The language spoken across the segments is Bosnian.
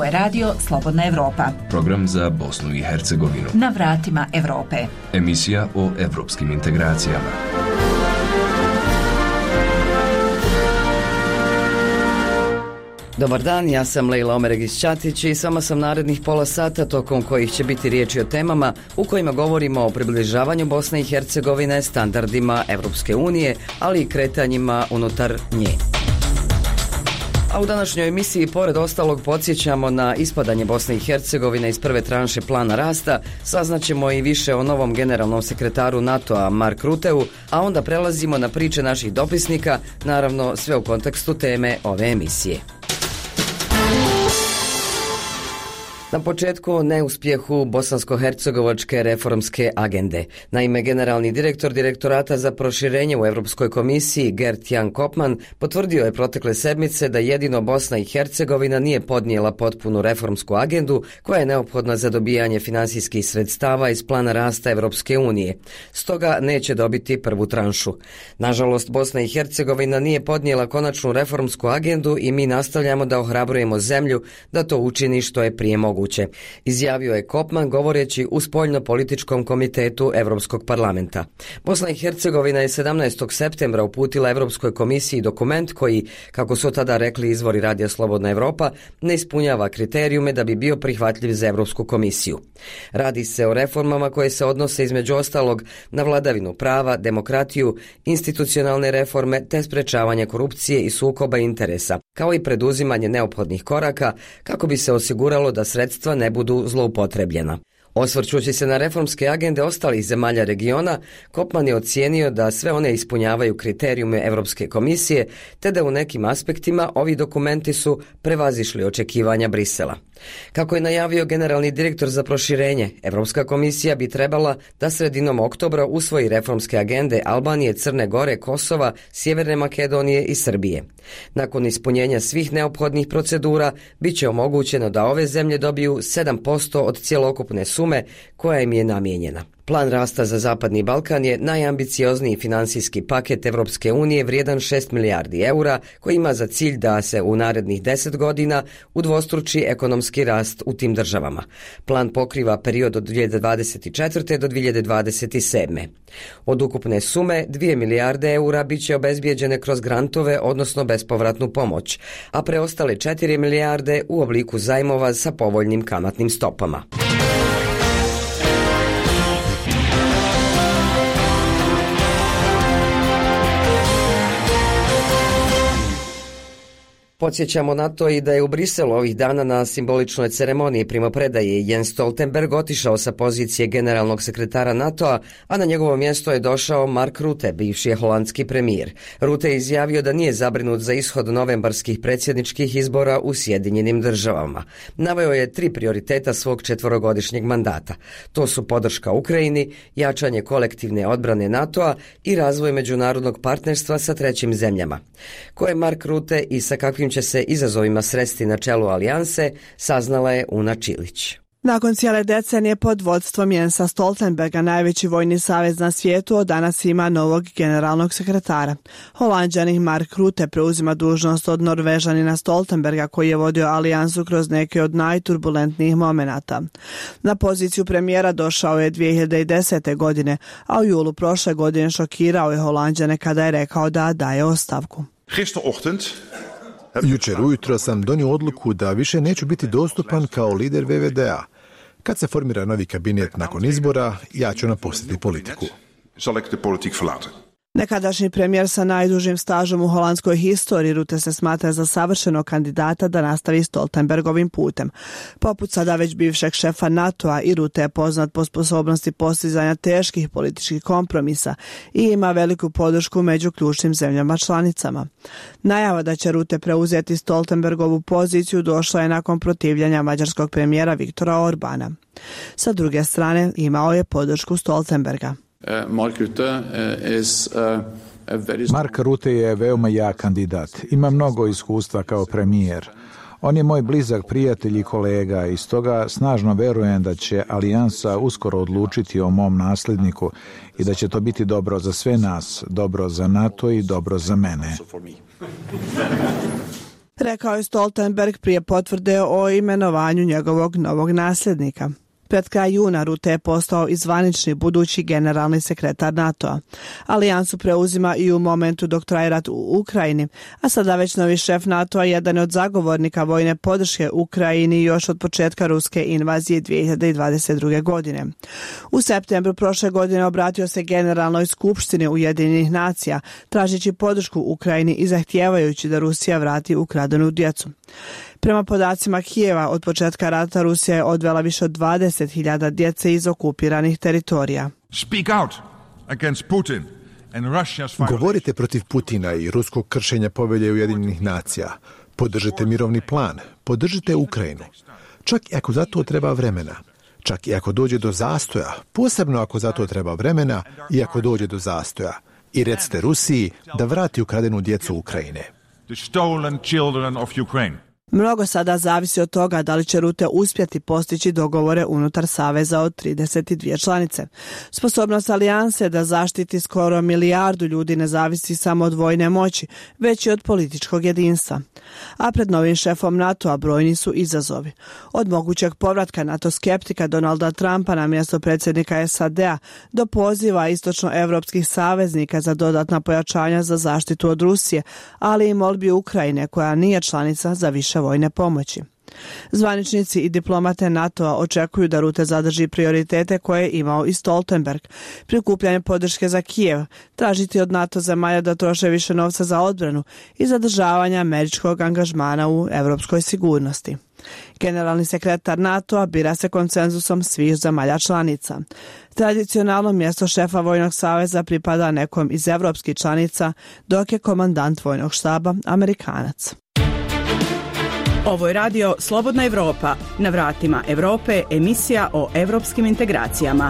je radio Slobodna Evropa. Program za Bosnu i Hercegovinu. Na vratima Evrope. Emisija o evropskim integracijama. Dobar dan, ja sam Lejla Omeregić-Ćatić i s vama sam narednih pola sata tokom kojih će biti riječi o temama u kojima govorimo o približavanju Bosne i Hercegovine standardima Evropske unije, ali i kretanjima unutar nje. A u današnjoj emisiji, pored ostalog, podsjećamo na ispadanje Bosne i Hercegovine iz prve tranše plana rasta, saznaćemo i više o novom generalnom sekretaru NATO-a Mark Ruteu, a onda prelazimo na priče naših dopisnika, naravno sve u kontekstu teme ove emisije. Na početku neuspjehu bosansko-hercegovačke reformske agende. Naime, generalni direktor Direktorata za proširenje u Europskoj komisiji Gert-Jan Koopman potvrdio je protekle sedmice da jedino Bosna i Hercegovina nije podnijela potpunu reformsku agendu koja je neophodna za dobijanje finansijskih sredstava iz plana rasta Europske unije. Stoga neće dobiti prvu tranšu. Nažalost, Bosna i Hercegovina nije podnijela konačnu reformsku agendu i mi nastavljamo da ohrabrujemo zemlju da to učini što je prije moguće. Izjavio je Koopman govoreći u spoljno-političkom komitetu Europskog parlamenta. Bosna i Hercegovina je 17. septembra uputila Europskoj komisiji dokument koji, kako su tada rekli izvori Radija Slobodna Evropa, ne ispunjava kriterijume da bi bio prihvatljiv za Europsku komisiju. Radi se o reformama koje se odnose između ostalog na vladavinu prava, demokratiju, institucionalne reforme te sprečavanje korupcije i sukoba interesa, kao i preduzimanje neophodnih koraka kako bi se osiguralo da sredstva ne budu zloupotrebljena. Osvrćući se na reformske agende ostalih zemalja regiona, Koopman je ocijenio da sve one ispunjavaju kriterijume Europske komisije, te da u nekim aspektima ovi dokumenti su prevazišli očekivanja Brisela. Kako je najavio generalni direktor za proširenje, Europska komisija bi trebala da sredinom oktobra usvoji reformske agende Albanije, Crne Gore, Kosova, Sjeverne Makedonije i Srbije. Nakon ispunjenja svih neophodnih procedura, bit će omogućeno da ove zemlje dobiju 7% od cjelokupne sume koja im je namijenjena. Plan rasta za Zapadni Balkan je najambiciozniji finansijski paket Evropske unije vrijedan 6 milijardi eura, koji ima za cilj da se u narednih 10 godina udvostruči ekonomski rast u tim državama. Plan pokriva period od 2024. do 2027. Od ukupne sume 2 milijarde eura bit će obezbijeđene kroz grantove, odnosno bespovratnu pomoć, a preostale 4 milijarde u obliku zajmova sa povoljnim kamatnim stopama. Podsjećamo na to i da je u Briselu ovih dana na simboličnoj ceremoniji primopredaje Jens Stoltenberg otišao sa pozicije generalnog sekretara NATO-a, a na njegovo mjesto je došao Mark Rutte, bivši holandski premijer. Rutte je izjavio da nije zabrinut za ishod novembarskih predsjedničkih izbora u Sjedinjenim Državama. Naveo je 3 prioriteta svog 4-godišnjeg mandata. To su podrška Ukrajini, jačanje kolektivne odbrane NATO-a i razvoj međunarodnog partnerstva sa trećim zemljama. Ko je Mark Rutte i sa kakvim će se izazovima sresti na čelu alijanse, saznala je Una Čilić. Nakon cijele decenije pod vodstvom Jensa Stoltenberga, najveći vojni savez na svijetu od danas ima novog generalnog sekretara. Holanđanin Mark Rutte preuzima dužnost od Norvežanina Stoltenberga koji je vodio alijansu kroz neke od najturbulentnijih momenata. Na poziciju premijera došao je 2010. godine, a u julu prošle godine šokirao je Holanđane kada je rekao da daje ostavku. Jučer ujutro sam donio odluku da više neću biti dostupan kao lider VVD-a. Kad se formira novi kabinet nakon izbora, ja ću napustiti politiku. Nekadašnji premijer sa najdužim stažom u holandskoj historiji, Rutte se smatra za savršenog kandidata da nastavi Stoltenbergovim putem. Poput sada već bivšeg šefa NATO-a, i Rutte je poznat po sposobnosti postizanja teških političkih kompromisa i ima veliku podršku među ključnim zemljama članicama. Najava da će Rutte preuzeti Stoltenbergovu poziciju došla je nakon protivljenja mađarskog premijera Viktora Orbana. Sa druge strane, imao je podršku Stoltenberga. Mark Rutte je veoma jak kandidat. Ima mnogo iskustva kao premijer. On je moj blizak prijatelj i kolega i stoga snažno verujem da će alijansa uskoro odlučiti o mom nasljedniku i da će to biti dobro za sve nas, dobro za NATO i dobro za mene. Rekao je Stoltenberg prije potvrde o imenovanju njegovog novog nasljednika. Pred kraj juna Rutte je postao i zvanični budući generalni sekretar NATO-a. Alijansu preuzima i u momentu dok traje rat u Ukrajini, a sada već novi šef NATO-a jedan je od zagovornika vojne podrške Ukrajini još od početka ruske invazije 2022. godine. U septembru prošle godine obratio se Generalnoj skupštini Ujedinjenih nacija, tražeći podršku Ukrajini i zahtijevajući da Rusija vrati ukradenu djecu. Prema podacima Kijeva, od početka rata Rusija je odvela više od 20.000 djece iz okupiranih teritorija. Govorite protiv Putina i ruskog kršenja povelje Ujedinjenih nacija. Podržite mirovni plan, podržite Ukrajinu. Čak i ako za to treba vremena. Čak i ako dođe do zastoja, posebno ako za to treba vremena i ako dođe do zastoja. I recite Rusiji da vrati ukradenu djecu Ukrajine. Mnogo sada zavisi od toga da li će Rutte uspjeti postići dogovore unutar saveza od 32 članice. Sposobnost alijanse da zaštiti skoro 1 milijardu ljudi ne zavisi samo od vojne moći, već i od političkog jedinstva. A pred novim šefom NATO-a brojni su izazovi. Od mogućeg povratka NATO skeptika Donalda Trumpa na mjesto predsjednika SAD-a do poziva istočnoevropskih saveznika za dodatna pojačanja za zaštitu od Rusije, ali i molbi Ukrajine koja nije članica za više vojne pomoći. Zvaničnici i diplomate NATO-a očekuju da Rutte zadrži prioritete koje je imao i Stoltenberg, prikupljanje podrške za Kijev, tražiti od NATO zemalja da troše više novca za odbranu i zadržavanje američkog angažmana u europskoj sigurnosti. Generalni sekretar NATO-a bira se konsenzusom svih zemalja članica. Tradicionalno mjesto šefa vojnog saveza pripada nekom iz europskih članica, dok je komandant vojnog štaba Amerikanac. Ovo je radio Slobodna Evropa. Na vratima Europe emisija o evropskim integracijama.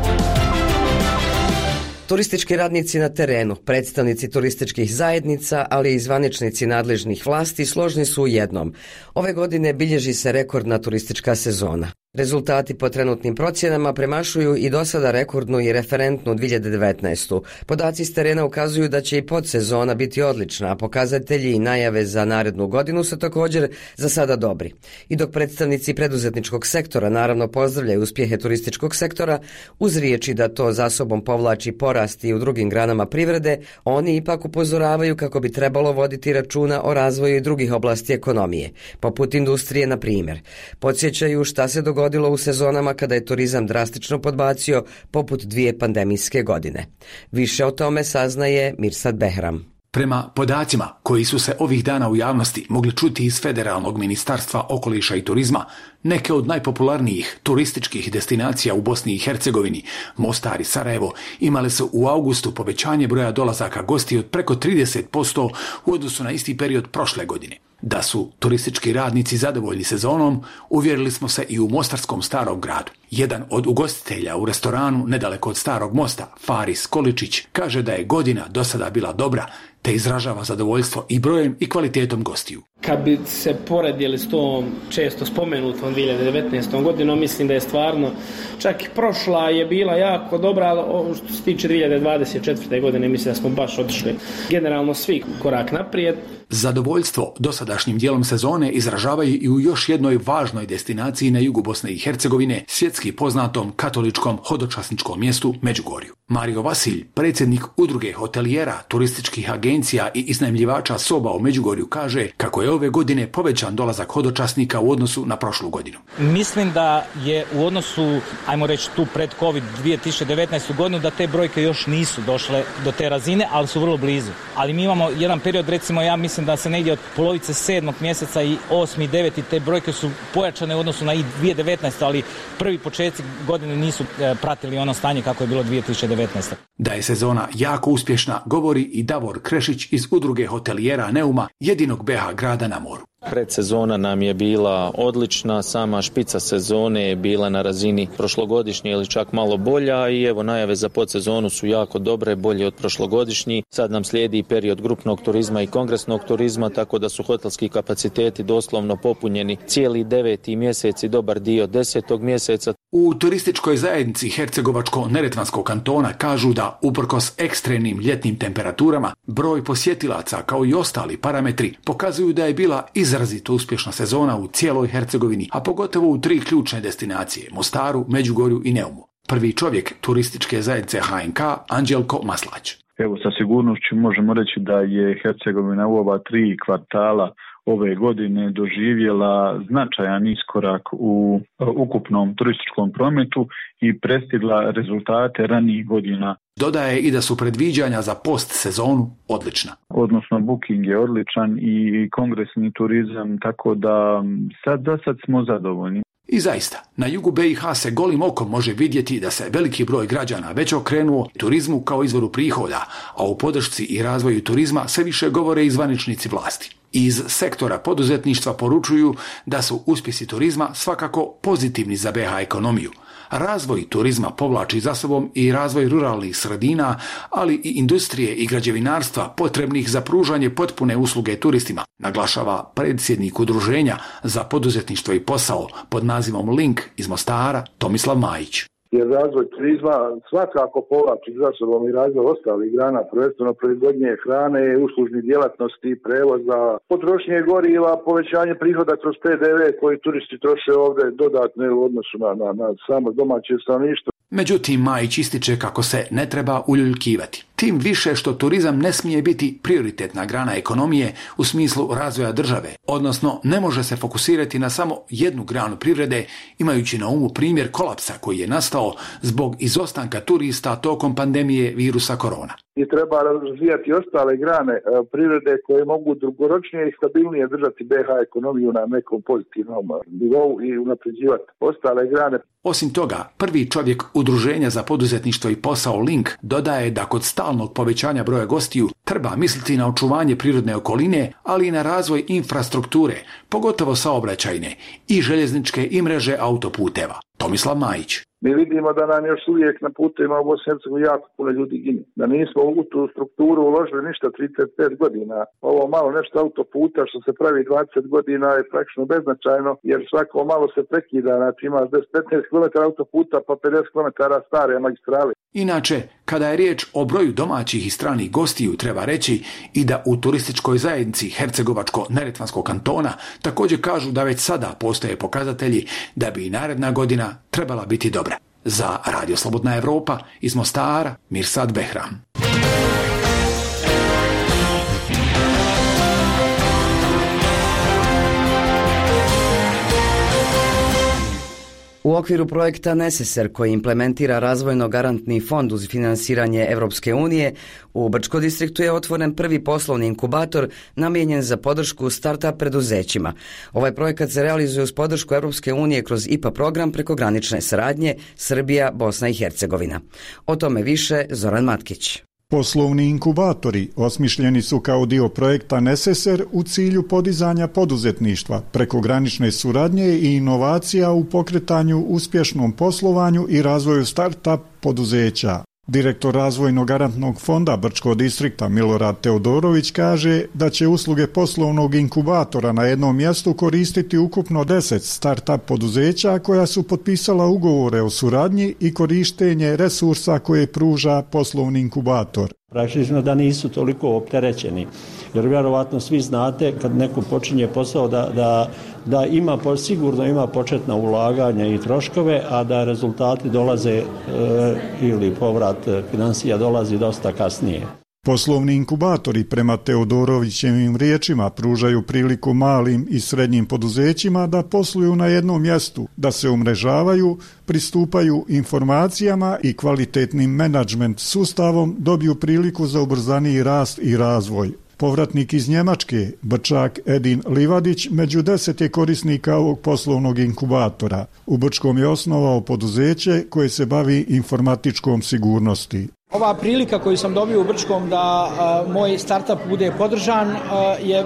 Turistički radnici na terenu, predstavnici turističkih zajednica, ali i zvaničnici nadležnih vlasti složni su u jednom. Ove godine bilježi se rekordna turistička sezona. Rezultati po trenutnim procjenama premašuju i dosada rekordnu i referentnu 2019. Podaci s terena ukazuju da će i podsezona biti odlična, a pokazatelji i najave za narednu godinu su također za sada dobri. I dok predstavnici preduzetničkog sektora naravno pozdravljaju uspjehe turističkog sektora, uz riječi da to za sobom povlači porast i u drugim granama privrede, oni ipak upozoravaju kako bi trebalo voditi računa o razvoju i drugih oblasti ekonomije, poput industrije na primjer. Podsjećaju šta se dogodilo u sezonama kada je turizam drastično podbacio poput 2 pandemijske godine. Više o tome saznaje Mirsad Behram. Prema podacima koji su se ovih dana u javnosti mogli čuti iz Federalnog ministarstva okoliša i turizma, neke od najpopularnijih turističkih destinacija u Bosni i Hercegovini, Mostar i Sarajevo, imale su u augustu povećanje broja dolazaka gosti od preko 30% u odnosu na isti period prošle godine. Da su turistički radnici zadovoljni sezonom, uvjerili smo se i u mostarskom Starom gradu. Jedan od ugostitelja u restoranu nedaleko od Starog mosta, Faris Količić, kaže da je godina do sada bila dobra, te izražava zadovoljstvo i brojem i kvalitetom gostiju. Kad bi se poredili s tom često spomenutom 2019. godinom, mislim da je stvarno, čak i prošla je bila jako dobra, ali što se tiče 2024. godine, mislim da smo baš otišli generalno svi korak naprijed. Zadovoljstvo dosadašnjim dijelom sezone izražavaju i u još jednoj važnoj destinaciji na jugu Bosne i Hercegovine, svjetski poznatom katoličkom hodočasničkom mjestu Međugorju. Mario Vasilj, predsjednik udruge hotelijera, turističkih agencija i iznajmljivača soba u Međugorju, kaže kako je ove godine povećan dolazak hodočasnika u odnosu na prošlu godinu. Mislim da je u odnosu, ajmo reći tu pred COVID 2019. godinu, da te brojke još nisu došle do te razine, ali su vrlo blizu. Ali mi imamo jedan period, recimo ja mislim da se negdje od polovice 7. mjeseca i 8. i 9. te brojke su pojačane u odnosu na i 2019. ali prvi početci godine nisu pratili ono stanje kako je bilo 2019. Da je sezona jako uspješna govori i Davor Krešić iz udruge hotelijera Neuma, jedinog BH grada na moru. Predsezona nam je bila odlična, sama špica sezone je bila na razini prošlogodišnje ili čak malo bolja i evo najave za podsezonu su jako dobre, bolje od prošlogodišnji. Sad nam slijedi period grupnog turizma i kongresnog turizma, tako da su hotelski kapaciteti doslovno popunjeni cijeli 9. mjesec i dobar dio 10. mjeseca. U turističkoj zajednici Hercegovačko-neretvanskog kantona kažu da uprkos ekstremnim ljetnim temperaturama, broj posjetilaca kao i ostali parametri pokazuju da je bila izrazito uspješna sezona u cijeloj Hercegovini, a pogotovo u 3 ključne destinacije, Mostaru, Međugorju i Neumu. Prvi čovjek turističke zajednice HNK, Anđelko Maslać. Evo, sa sigurnošću možemo reći da je Hercegovina u ova 3 kvartala ove godine doživjela značajan iskorak u ukupnom turističkom prometu i prestigla rezultate ranijih godina. Dodaje i da su predviđanja za post sezonu odlična. Odnosno booking je odličan i kongresni turizam, tako da sad smo zadovoljni. I zaista, na jugu BiH se golim okom može vidjeti da se veliki broj građana već okrenuo turizmu kao izvoru prihoda, a u podršci i razvoju turizma sve više govore i zvaničnici vlasti. Iz sektora poduzetništva poručuju da su uspjesi turizma svakako pozitivni za BiH ekonomiju. Razvoj turizma povlači za sobom i razvoj ruralnih sredina, ali i industrije i građevinarstva potrebnih za pružanje potpune usluge turistima, naglašava predsjednik Udruženja za poduzetništvo i posao pod nazivom Link iz Mostara, Tomislav Majić. Jer razvoj turizma svakako povlači za sobom i razvoj ostalih grana, prvenstveno proizvodnje hrane, uslužnih djelatnosti, prevoza, potrošnje goriva, povećanje prihoda kroz PDV koji turisti troše ovdje dodatno u odnosu na samo domaće stanovništvo. Međutim, Majić ističe kako se ne treba uljuljkivati. Tim više što turizam ne smije biti prioritetna grana ekonomije u smislu razvoja države, odnosno ne može se fokusirati na samo jednu granu privrede, imajući na umu primjer kolapsa koji je nastao zbog izostanka turista tokom pandemije virusa korona. I treba razvijati ostale grane privrede koje mogu dugoročnije i stabilnije držati BiH ekonomiju na nekom pozitivnom nivou i unapređivati ostale grane. Osim toga, prvi čovjek Udruženja za poduzetništvo i posao Link dodaje da kod stalnog povećanja broja gostiju treba misliti na očuvanje prirodne okoline, ali i na razvoj infrastrukture, pogotovo saobraćajne i željezničke i mreže autoputeva. Tomislav Majić. Mi vidimo da nam još uvijek na putevima u Bosni i Hercegovini jako puno ljudi gine. Da nismo u tu strukturu uložili ništa 35 godina. Ovo malo nešto autoputa što se pravi 20 godina je praktično beznačajno, jer svako malo se prekida. Znači ima 15 km autoputa pa 50 km stare magistrale. Inače, kada je riječ o broju domaćih i stranih gostiju, treba reći i da u turističkoj zajednici Hercegovačko-neretvanskog kantona također kažu da već sada postoje pokazatelji da bi i naredna godina trebala biti dobra. Za Radio Slobodna Evropa iz Mostara, Mirsad Behram. U okviru projekta Neseser koji implementira razvojno-garantni fond uz finansiranje Europske unije, u Brčko distriktu je otvoren prvi poslovni inkubator namijenjen za podršku start-up preduzećima. Ovaj projekat se realizuje uz podršku Europske unije kroz IPA program prekogranične saradnje Srbija, Bosna i Hercegovina. O tome više Zoran Matkić. Poslovni inkubatori osmišljeni su kao dio projekta Neseser u cilju podizanja poduzetništva, prekogranične suradnje i inovacija u pokretanju uspješnom poslovanju i razvoju start-up poduzeća. Direktor razvojno-garantnog fonda Brčko distrikta Milorad Teodorović kaže da će usluge poslovnog inkubatora na jednom mjestu koristiti ukupno 10 start-up poduzeća koja su potpisala ugovore o suradnji i korištenje resursa koje pruža poslovni inkubator. Praktično da nisu toliko opterećeni, jer vjerovatno svi znate kad neko počinje posao da ima, sigurno ima početna ulaganja i troškove, a da rezultati dolaze ili povrat financija dolazi dosta kasnije. Poslovni inkubatori prema Teodorovićevim riječima pružaju priliku malim i srednjim poduzećima da posluju na jednom mjestu, da se umrežavaju, pristupaju informacijama i kvalitetnim menadžment sustavom dobiju priliku za ubrzaniji rast i razvoj. Povratnik iz Njemačke, Brčak Edin Livadić, među 10 je korisnika ovog poslovnog inkubatora. U Brčkom je osnovao poduzeće koje se bavi informatičkom sigurnosti. Ova prilika koju sam dobio u Brčkom da moj startup bude podržan je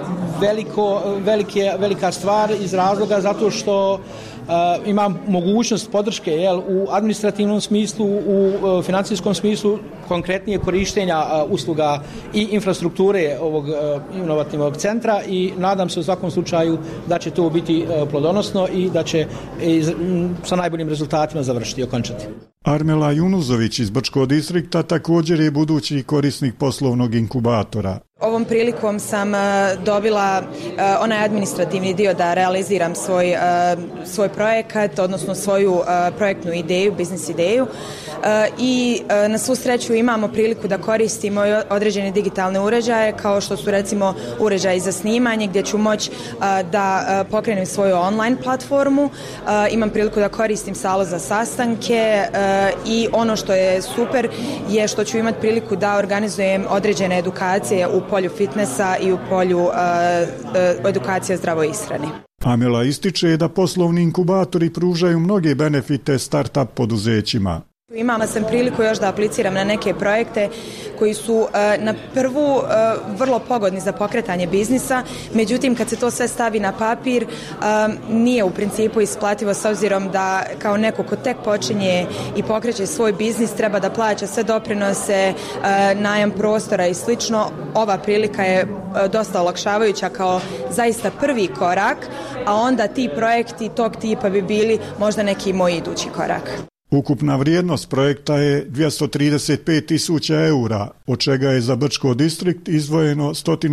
velika stvar iz razloga zato što imam mogućnost podrške u administrativnom smislu, u financijskom smislu, konkretnije korištenja usluga i infrastrukture ovog inovativnog centra i nadam se u svakom slučaju da će to biti plodonosno i da će sa najboljim rezultatima završiti i okončati. Armela Junuzović iz Brčkog distrikta također je budući korisnik poslovnog inkubatora. Ovom prilikom sam dobila onaj administrativni dio da realiziram svoj projekat, odnosno svoju projektnu ideju, biznis ideju i na svu sreću imamo priliku da koristimo određene digitalne uređaje kao što su recimo uređaji za snimanje gdje ću moći da pokrenem svoju online platformu, imam priliku da koristim salu za sastanke i ono što je super je što ću imati priliku da organizujem određene edukacije u polju fitnessa i u polju edukacije o zdravoj ishrani. Amela ističe da poslovni inkubatori pružaju mnoge benefite start-up poduzećima. Imala sam priliku još da apliciram na neke projekte koji su na prvu vrlo pogodni za pokretanje biznisa, međutim kad se to sve stavi na papir nije u principu isplativo s obzirom da kao neko ko tek počinje i pokreće svoj biznis treba da plaća sve doprinose, najam prostora i slično. Ova prilika je dosta olakšavajuća kao zaista prvi korak, a onda ti projekti tog tipa bi bili možda neki moj idući korak. Ukupna vrijednost projekta je 235.000 eura, od čega je za Brčko distrikt izdvojeno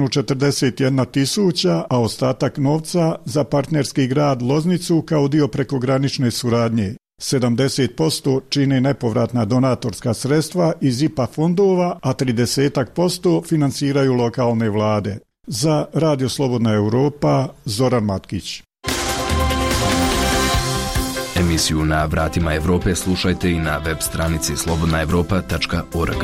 141.000, a ostatak novca za partnerski grad Loznicu kao dio prekogranične suradnje. 70% čine nepovratna donatorska sredstva iz IPA fondova, a 30% financiraju lokalne vlade. Za Radio Slobodna Europa, Zoran Matkić. Emisiju Na vratima Evrope slušajte i na web stranici slobodnaevropa.org.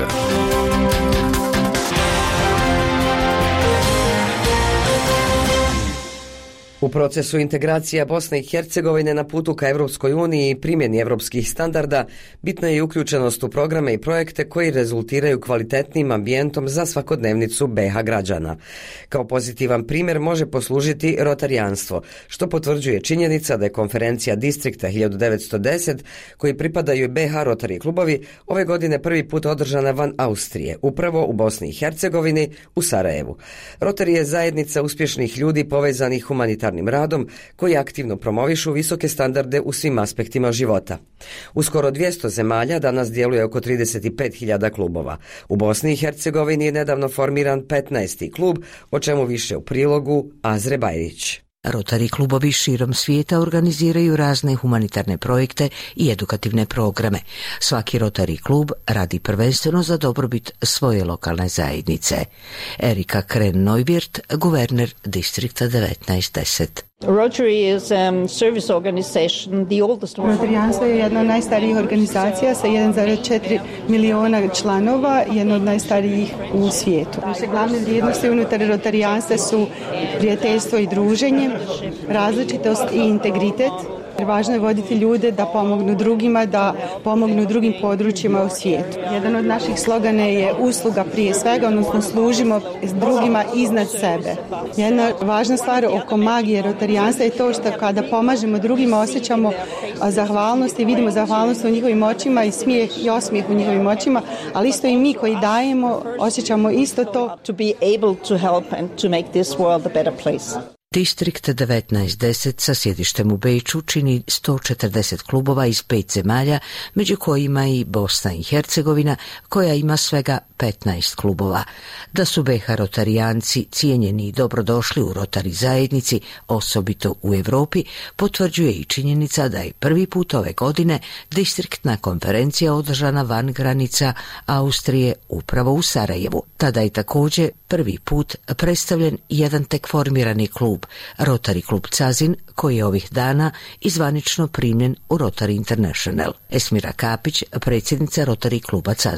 U procesu integracija Bosne i Hercegovine na putu ka Evropskoj uniji i primjeni evropskih standarda bitna je i uključenost u programe i projekte koji rezultiraju kvalitetnim ambijentom za svakodnevnicu BiH građana. Kao pozitivan primjer može poslužiti rotarijanstvo, što potvrđuje činjenica da je konferencija Distrikta 1910, koji pripadaju BiH Rotary klubovi, ove godine prvi put održana van Austrije, upravo u Bosni i Hercegovini, u Sarajevu. Rotary je zajednica uspješnih ljudi povezanih humanitarnim radom koji aktivno promovišu visoke standarde u svim aspektima života. U skoro 200 zemalja danas djeluje oko 35.000 klubova. U Bosni i Hercegovini je nedavno formiran 15. klub, o čemu više u prilogu Azre Bajrić. Rotary klubovi širom svijeta organiziraju razne humanitarne projekte i edukativne programe. Svaki Rotary klub radi prvenstveno za dobrobit svoje lokalne zajednice. Erika Kren-Neuwirth, guverner distrikta 1910. Rotary is service organization, the oldest one. Rotarijanstvo je jedna od najstarijih organizacija sa 1,4 miliona članova, jedna od najstarijih u svijetu. Naše glavne vrijednosti unutar rotarijanstva su prijateljstvo i druženje, različitost i integritet. Važno je voditi ljude da pomognu drugima, da pomognu drugim područjima u svijetu. Jedan od naših slogana je usluga prije svega, odnosno služimo drugima iznad sebe. Jedna važna stvar oko magije rotarijanstva je to što kada pomažemo drugima osjećamo zahvalnost i vidimo zahvalnost u njihovim očima i smijeh i osmijeh u njihovim očima, ali isto i mi koji dajemo osjećamo isto to. To be able to help and to make this world a better place. Distrikt 1910 sa sjedištem u Beču čini 140 klubova iz 5 zemalja, među kojima i Bosna i Hercegovina, koja ima svega 15 klubova. Da su BiH rotarijanci cijenjeni i dobrodošli u Rotary zajednici, osobito u Europi, potvrđuje i činjenica da je prvi put ove godine distriktna konferencija održana van granica Austrije upravo u Sarajevu. Tada je također prvi put predstavljen jedan tek formirani klub, Rotary klub Cazin, koji je ovih dana izvanično primljen u Rotary International. Esmira Kapić, predsjednica Rotary kluba Cazin.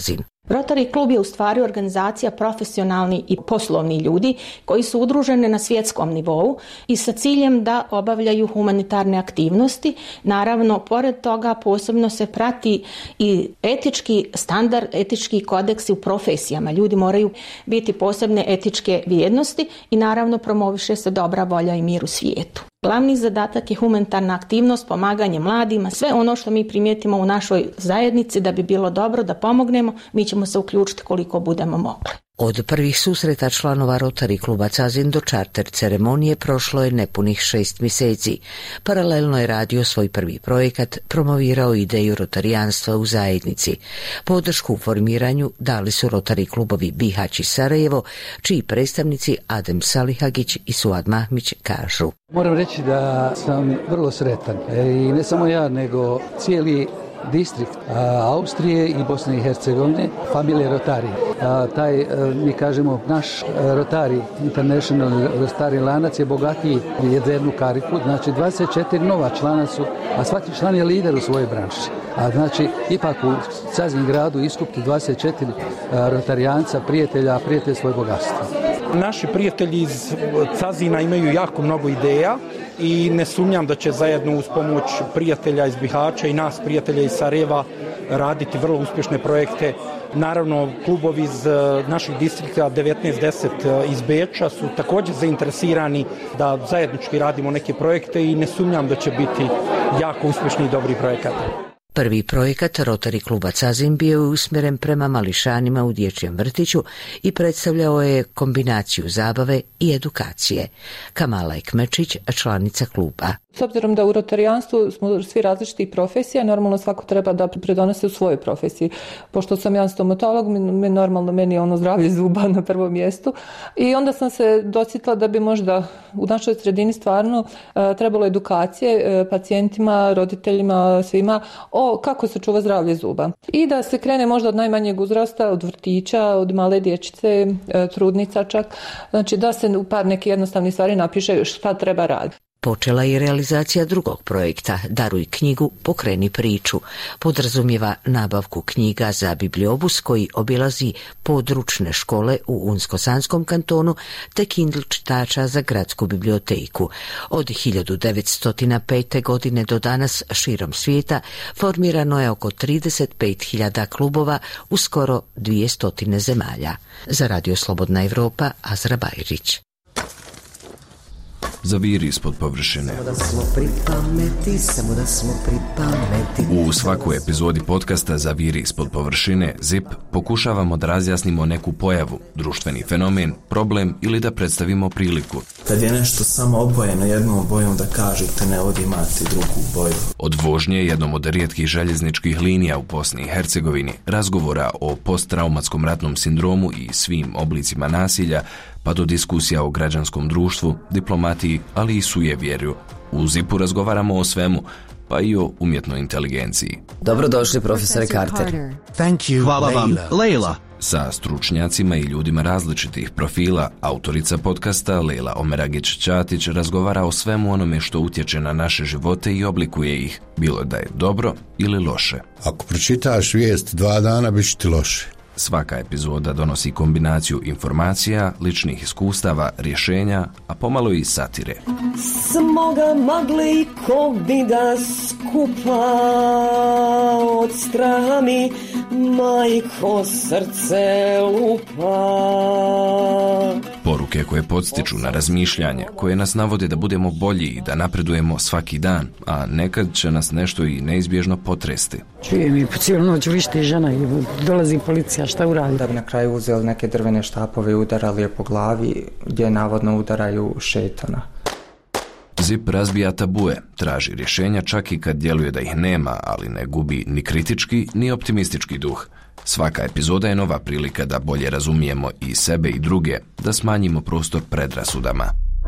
Rotary klub je u stvari organizacija profesionalni i poslovni ljudi koji su udruženi na svjetskom nivou i sa ciljem da obavljaju humanitarne aktivnosti. Naravno, pored toga posebno se prati i etički standard, etički kodeksi u profesijama. Ljudi moraju biti posebne etičke vrijednosti i naravno promoviše se dobra volja i mir u svijetu. Glavni zadatak je humanitarna aktivnost, pomaganje mladima, sve ono što mi primijetimo u našoj zajednici da bi bilo dobro da pomognemo, mi ćemo se uključiti koliko budemo mogli. Od prvih susreta članova Rotary kluba Cazin do čarter ceremonije prošlo je nepunih 6 mjeseci. Paralelno je radio svoj prvi projekat, promovirao ideju rotarijanstva u zajednici. Podršku u formiranju dali su Rotary klubovi Bihać i Sarajevo, čiji predstavnici Adem Salihagić i Suad Mahmić kažu. Moram reći da sam vrlo sretan i ne samo ja, nego cijeli distrikt Austrije i Bosne i Hercegovine, familije Rotary. Taj, mi kažemo, naš Rotary, International Rotary lanac je bogatiji za jednu kariku, znači 24 nova člana su, a svaki član je lider u svojoj branši. A znači, ipak u Cazin gradu iskupiti 24 rotarijanca, prijatelja svoje bogatstvo. Naši prijatelji iz Cazina imaju jako mnogo ideja i ne sumnjam da će zajedno uz pomoć prijatelja iz Bihaća i nas prijatelja iz Sarajeva raditi vrlo uspješne projekte. Naravno, klubovi iz naših distrikta 1910 iz Beča su također zainteresirani da zajednički radimo neke projekte i ne sumnjam da će biti jako uspješni i dobri projekat. Prvi projekat Rotary kluba Cazin bio je usmjeren prema mališanima u dječjem vrtiću i predstavljao je kombinaciju zabave i edukacije. Kamala Ekmečić, članica kluba. S obzirom da u rotarijanstvu smo svi različitih profesija, normalno svako treba da pridonese u svojoj profesiji. Pošto sam ja stomatolog, meni je ono zdravlje zuba na prvom mjestu. I onda sam se dosjetila da bi možda u našoj sredini stvarno trebalo edukacije pacijentima, roditeljima, svima o kako se čuva zdravlje zuba. I da se krene možda od najmanjeg uzrasta, od vrtića, od male dječice, trudnica čak. Znači da se u par neke jednostavne stvari napiše šta treba raditi. Počela je realizacija drugog projekta Daruj knjigu, pokreni priču. Podrazumijeva nabavku knjiga za bibliobus koji obilazi područne škole u Unsko-Sanskom kantonu te Kindle čitača za gradsku biblioteku. Od 1905. godine do danas širom svijeta formirano je oko 35.000 klubova u skoro 200 zemalja. Za Radio Slobodna Evropa, Azra Bajrić. Zaviri ispod površine. U svakoj epizodi podcasta Zaviri ispod površine ZIP pokušavamo da razjasnimo neku pojavu, društveni fenomen, problem ili da predstavimo priliku. Kad je nešto samo obojeno jednom bojom da kažete ne ovdje imate drugu boju. Od vožnje jednom od rijetkih željezničkih linija u Bosni i Hercegovini, razgovora o posttraumatskom ratnom sindromu i svim oblicima nasilja, pa do diskusija o građanskom društvu, diplomatiji, ali i sujevjerju. U ZIP-u razgovaramo o svemu, pa i o umjetnoj inteligenciji. Dobrodošli, profesore Carter. Hvala vam, Leila. Sa stručnjacima i ljudima različitih profila, autorica podcasta Leila Omeragić-Ćatić razgovara o svemu onome što utječe na naše živote i oblikuje ih, bilo da je dobro ili loše. Ako pročitaš vijest 2 dana, bit će ti loše. Svaka epizoda donosi kombinaciju informacija, ličnih iskustava, rješenja, a pomalo i satire. Smoga magle i covida skupa, od straha mi majko srce lupa. Poruke koje podstiču na razmišljanje, koje nas navode da budemo bolji i da napredujemo svaki dan, a nekad će nas nešto i neizbježno potresti. Čujem i po cijelu noć vrišti žena i dolazi policija, šta uradi? Da bi na kraju uzeli neke drvene štapove i udarali je po glavi, gdje navodno udaraju šejtana. ZIP razbija tabue, traži rješenja čak i kad djeluje da ih nema, ali ne gubi ni kritički ni optimistički duh. Svaka epizoda je nova prilika da bolje razumijemo i sebe i druge, da smanjimo prostor predrasudama.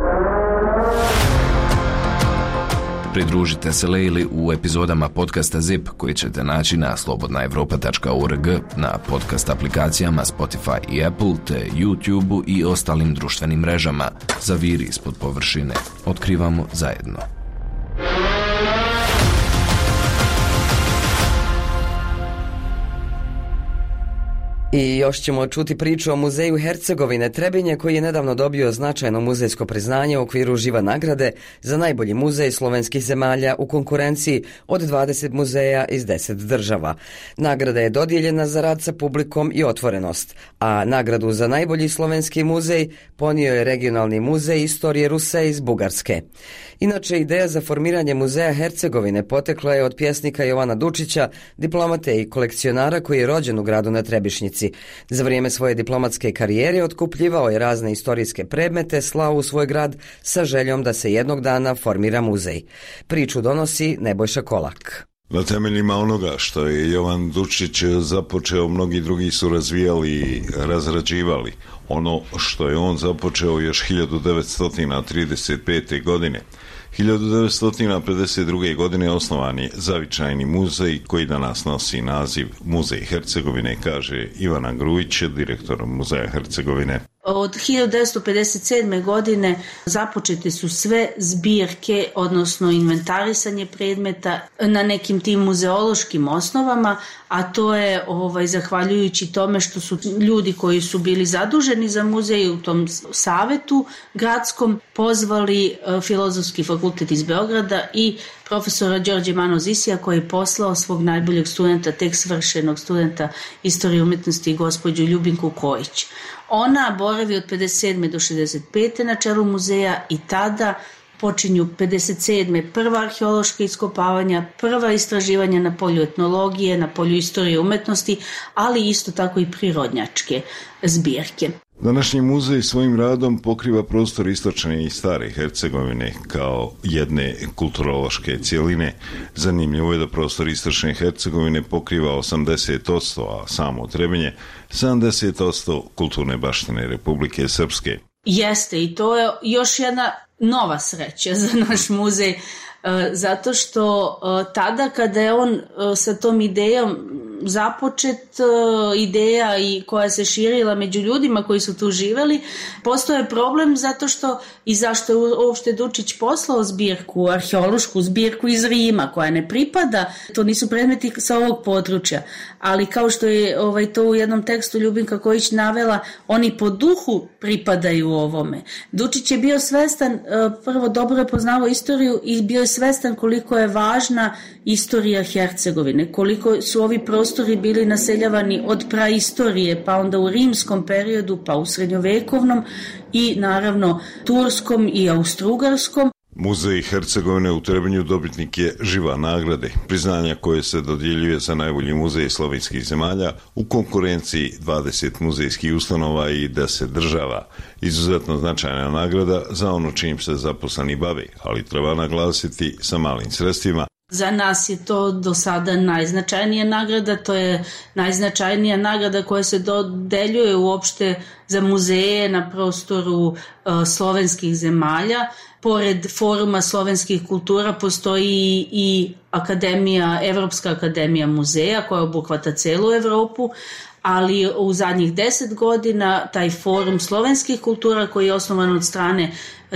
Pridružite se Leili u epizodama podcasta ZIP koji ćete naći na slobodnaevropa.org, na podcast aplikacijama Spotify i Apple, te YouTube i ostalim društvenim mrežama. Zaviri ispod površine. Otkrivamo zajedno. I još ćemo čuti priču o muzeju Hercegovine Trebinje koji je nedavno dobio značajno muzejsko priznanje u okviru Živa nagrade za najbolji muzej slovenskih zemalja u konkurenciji od 20 muzeja iz 10 država. Nagrada je dodijeljena za rad sa publikom i otvorenost, a nagradu za najbolji slovenski muzej ponio je regionalni muzej istorije Ruse iz Bugarske. Inače, ideja za formiranje muzeja Hercegovine potekla je od pjesnika Jovana Dučića, diplomate i kolekcionara koji je rođen u gradu na Trebišnjici. Za vrijeme svoje diplomatske karijere otkupljivao je razne istorijske predmete, slao u svoj grad sa željom da se jednog dana formira muzej. Priču donosi Nebojša Kolak. Na temeljima onoga što je Jovan Dučić započeo, mnogi drugi su razvijali i razrađivali. Ono što je on započeo još 1935. godine. 1952. godine osnovan je zavičajni muzej koji danas nosi naziv Muzej Hercegovine, kaže Ivana Grujić, direktor Muzeja Hercegovine. Od 1957. godine započete su sve zbirke, odnosno inventarisanje predmeta na nekim tim muzeološkim osnovama, a to je zahvaljujući tome što su ljudi koji su bili zaduženi za muzej u tom savetu gradskom pozvali Filozofski fakultet iz Beograda i profesora Đorđe Manozisija koji je poslao svog najboljeg studenta, tek svršenog studenta istorije umjetnosti, gospođu Ljubinku Kojić. Ona boravi od 57. do 65. na čelu muzeja i tada počinju 57. prva arheološka iskopavanja, prva istraživanja na polju etnologije, na polju istorije umjetnosti, ali isto tako i prirodnjačke zbirke. Današnji muzej svojim radom pokriva prostor istočne i stare Hercegovine kao jedne kulturološke cijeline. Zanimljivo je da prostor istočne Hercegovine pokriva 80%, a samo Trebinje 70% kulturne baštine Republike Srpske. Jeste, i to je još jedna nova sreća za naš muzej, zato što tada kada je on sa tom idejom započet, ideja i koja se širila među ljudima koji su tu živeli, postoje problem zato što i zašto je uopšte Dučić poslao zbirku, arheološku zbirku iz Rima koja ne pripada, to nisu predmeti sa ovog područja, ali kao što je to u jednom tekstu Ljubinka Kojić navela, oni po duhu pripadaju ovome. Dučić je bio svestan, prvo dobro je poznavao istoriju i bio je svestan koliko je važna istorija Hercegovine, koliko su ovi prostori bili naseljavani od praistorije, pa onda u rimskom periodu, pa u srednjovekovnom i naravno turskom i austrougarskom. Muzej Hercegovine u Trebinju dobitnik je Živa nagrade, priznanja koje se dodjeljuje za najbolji muzej slovenskih zemalja u konkurenciji 20 muzejskih ustanova i 10 država. Izuzetno značajna nagrada za ono čim se zaposleni bave, ali treba naglasiti sa malim sredstvima. Za nas je to do sada najznačajnija nagrada, to je najznačajnija nagrada koja se dodeljuje uopšte za muzeje na prostoru slovenskih zemalja. Pored Foruma slovenskih kultura postoji i Evropska akademija muzeja koja obuhvata celu Evropu, ali u zadnjih 10 godina taj Forum slovenskih kultura koji je osnovan od strane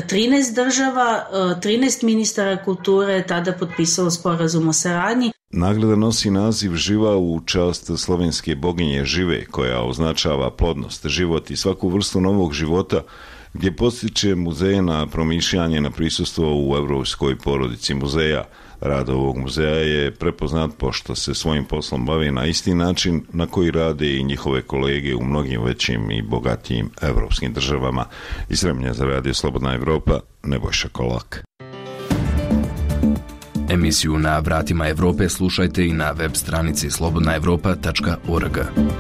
13 država, 13 ministara kulture je tada potpisalo sporazum o saradnji. Nagrada nosi naziv Živa u čast slovenske boginje Žive, koja označava plodnost, život i svaku vrstu novog života, gdje postiče muzeje na promišljanje na prisustvo u evropskoj porodici muzeja. Rad ovog muzeja je prepoznat pošto se svojim poslom bavi na isti način na koji rade i njihove kolege u mnogim većim i bogatijim evropskim državama. Iz Trebinja za Radio Slobodna Evropa, Nebojša Kolak. Emisiju Na vratima Evrope slušajte i na web stranici slobodnaevropa.org.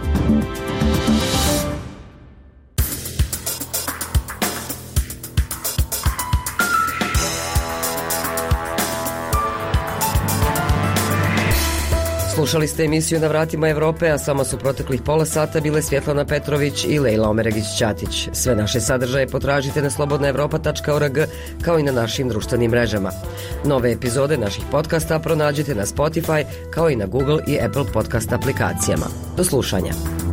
Slušali ste emisiju Na vratima Evrope, a samo su proteklih pola sata bile Svjetlana Petrović i Lejla Omeregić-Ćatić. Sve naše sadržaje potražite na slobodnaevropa.org kao i na našim društvenim mrežama. Nove epizode naših podcasta pronađite na Spotify kao i na Google i Apple podcast aplikacijama. Do slušanja.